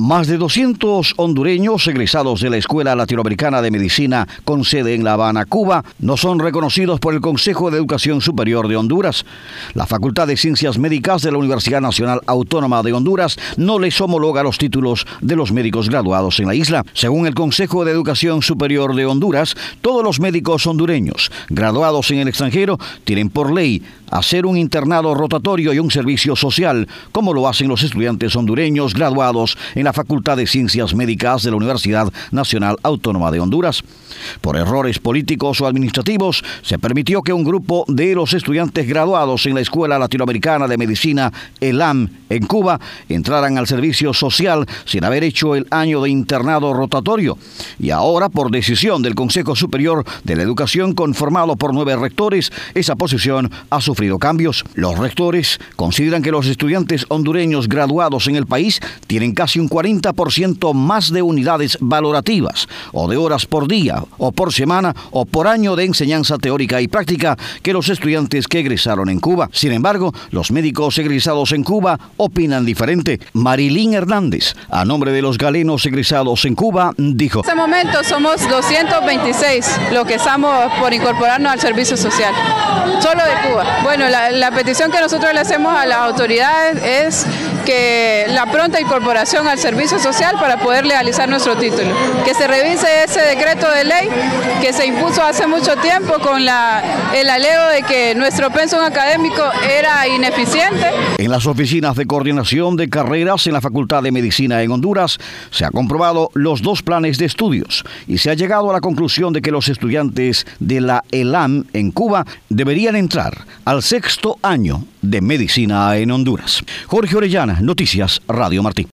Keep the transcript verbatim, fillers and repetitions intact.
Más de doscientos hondureños egresados de la Escuela Latinoamericana de Medicina con sede en La Habana, Cuba, no son reconocidos por el Consejo de Educación Superior de Honduras. La Facultad de Ciencias Médicas de la Universidad Nacional Autónoma de Honduras no les homologa los títulos de los médicos graduados en la isla. Según el Consejo de Educación Superior de Honduras, todos los médicos hondureños graduados en el extranjero tienen por ley hacer un internado rotatorio y un servicio social, como lo hacen los estudiantes hondureños graduados en la Facultad de Ciencias Médicas de la Universidad Nacional Autónoma de Honduras. Por errores políticos o administrativos, se permitió que un grupo de los estudiantes graduados en la Escuela Latinoamericana de Medicina, ELAM, en Cuba, entraran al servicio social sin haber hecho el año de internado rotatorio. Y ahora, por decisión del Consejo Superior de la Educación, conformado por nueve rectores, esa posición ha sufrido cambios. Los rectores consideran que los estudiantes hondureños graduados en el país tienen casi un cuarenta por ciento más de unidades valorativas, o de horas por día, o por semana, o por año de enseñanza teórica y práctica que los estudiantes que egresaron en Cuba. Sin embargo, los médicos egresados en Cuba opinan diferente. Marilyn Hernández, a nombre de los galenos egresados en Cuba, dijo: En este momento somos doscientos veintiséis los que estamos por incorporarnos al servicio social, solo de Cuba. Bueno, la, la petición que nosotros le hacemos a las autoridades es que la pronta incorporación al servicio social para poder legalizar nuestro título, que se revise ese decreto de ley que se impuso hace mucho tiempo con la, el alego de que nuestro pensum académico era ineficiente. En las oficinas de coordinación de carreras en la Facultad de Medicina en Honduras se ha comprobado los dos planes de estudios y se ha llegado a la conclusión de que los estudiantes de la ELAM en Cuba deberían entrar al sexto año de medicina en Honduras. Jorge Orellana, Noticias Radio Martí.